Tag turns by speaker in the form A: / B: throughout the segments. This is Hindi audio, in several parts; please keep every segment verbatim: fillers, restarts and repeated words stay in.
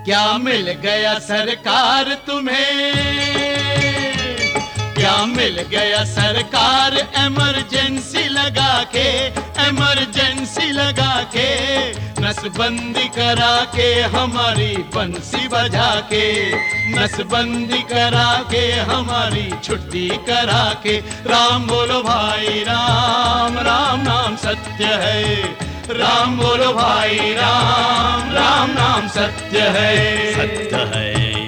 A: क्या मिल गया सरकार तुम्हें, क्या मिल गया सरकार, इमरजेंसी लगा के, इमरजेंसी लगा के, नसबंदी करा के हमारी बंसी बजा के, नसबंदी करा के हमारी छुट्टी करा के। राम बोलो भाई राम, राम नाम सत्य है, राम बोलो भाई राम, राम नाम सत्य है,
B: सत्य है।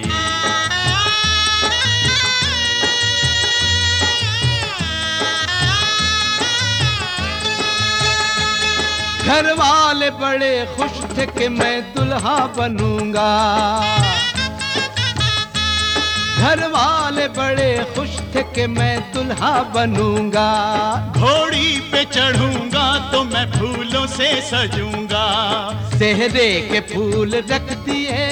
A: घर वाले बड़े खुश थे कि मैं दुल्हा बनूंगा, घर वाले बड़े खुश थे कि मैं दुल्हा बनूंगा।
B: घोड़ी पे चढ़ूंगा तो मैं फूलों से सजूंगा,
A: सेहरे के फूल रख दिए,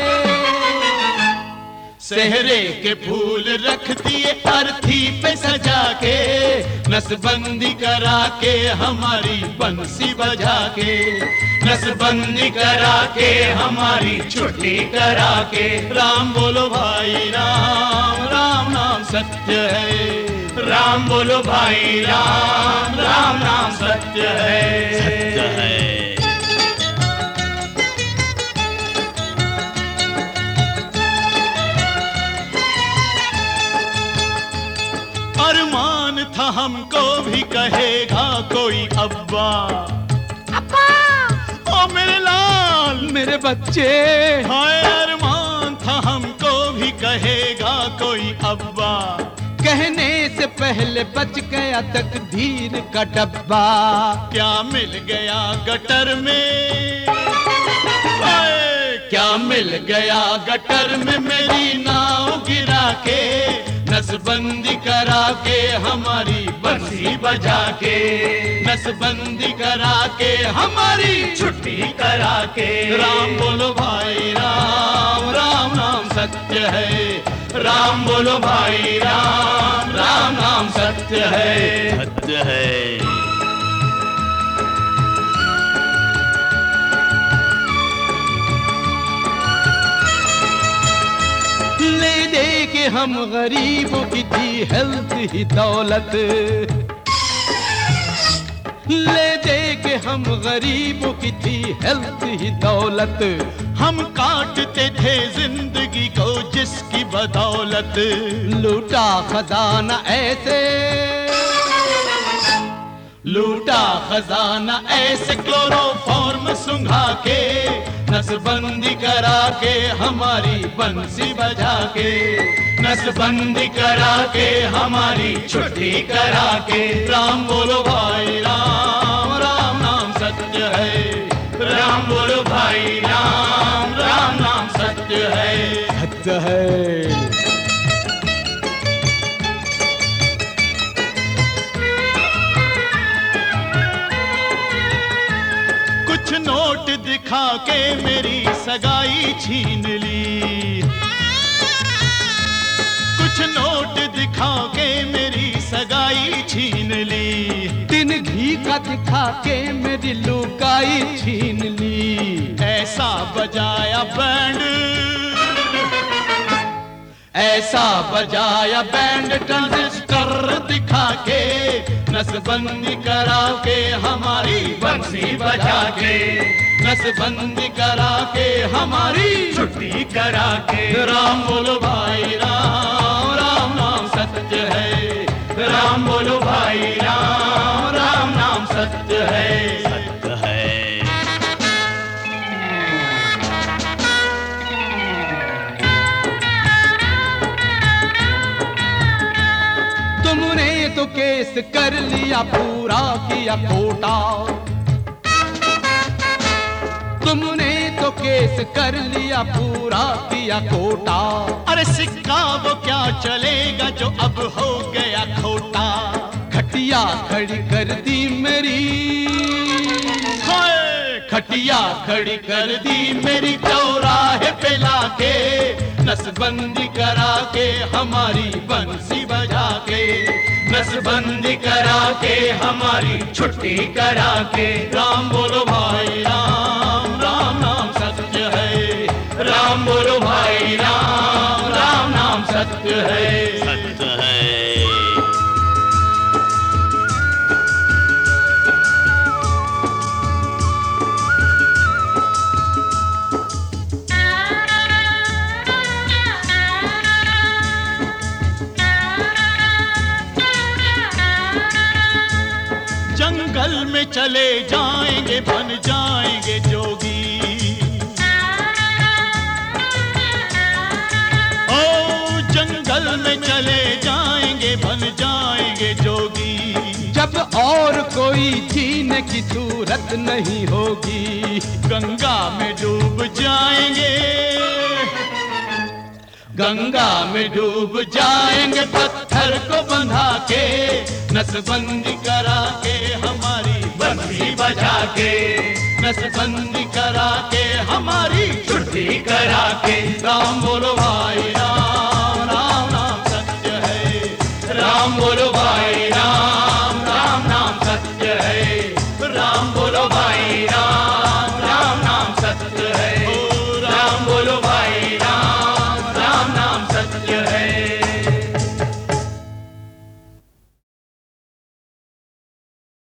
A: सेहरे के फूल रख दिए अर्थी पे सजा के, नसबंदी करा के हमारी बंसी बजा के, नसबंदी करा के हमारी छुट्टी करा के। राम बोलो भाई राम, राम नाम सत्य है, राम बोलो भाई राम, राम नाम सत्य है,
B: सत्य है। अरमान था हमको भी कहेगा कोई अब्बा,
C: अब्बा
B: ओ मेरे लाल
A: मेरे बच्चे।
B: हाय अरमान था हमको भी कहेगा कोई अब्बा,
A: कहने से पहले बच गया तकदीर का डब्बा।
B: क्या मिल गया गटर में, हाय
A: क्या मिल गया गटर में मेरी नाव गिरा के, नसबंदी करा के हमारी बंसी बजा के, नसबंदी करा के हमारी छुट्टी करा के। राम बोलो भाई राम, राम नाम सत्य है, राम बोलो भाई राम, राम नाम सत्य है,
B: सत्य है।
A: ले दे के हम गरीबों की थी हेल्थ ही दौलत, ले दे के हम गरीबों की थी हेल्थ ही दौलत।
B: हम काटते थे जिंदगी को जिसकी बदौलत,
A: लूटा खजाना ऐसे, लूटा खजाना ऐसे क्लोरोफॉर्म सुंघा के, नसबंदी करा के हमारी बंसी बजा के, नसबंदी करा के हमारी छुट्टी करा के। राम बोलो भाई राम, राम नाम सत्य है, राम बोलो भाई राम, राम नाम सत्य है, सत्य है।
B: कुछ नोट दिखा के मेरी सगाई छीन ली, कुछ नोट दिखा के मेरी सगाई छीन ली,
A: दिन घी का दिखा के मेरी लुगाई छीन ली।
B: ऐसा बजाया बैंड,
A: ऐसा बजाया बैंड ट्रांजिस्टर दिखा के, नसबंदी करा के हमारी बंसी बजा के, नसबंदी करा के हमारी छुट्टी करा के। राम बोलो भाई राम, राम नाम सत्य है, राम बोलो भाई राम, राम नाम सत्य है,
B: सत्य है।
A: तुमने तो केस कर लिया पूरा किया कोटा, तुमने तो केस कर लिया पूरा किया कोटा।
B: अरे सिक्का वो क्या चलेगा जो अब हो गया खोटा,
A: खटिया खड़ी कर दी मेरी,
B: हाय
A: खटिया खड़ी कर दी मेरी चौराहे पे लाके, नसबंदी करा के हमारी बंसी बजा के, नसबंदी करा के हमारी छुट्टी करा के। राम बोलो भाई राम, राम नाम सत्य है, राम
B: चले जाएंगे बन जाएंगे जोगी। ओ जंगल में चले जाएंगे बन जाएंगे जोगी।
A: जब और कोई जीने की सूरत नहीं होगी,
B: गंगा में डूब जाएंगे,
A: गंगा में डूब जाएंगे पत्थर को बंधा के, नसबंदी करा के हमारी बंसी बजा के, नसबंदी करा के हमारी छुट्टी करा के। राम बोलो भाई राम, राम नाम सत्य है, राम बोलो भाई राम, राम नाम सत्य है, राम बोलो भाई राम, राम नाम सत्य है, राम बोलो भाई राम, राम नाम सत्य है।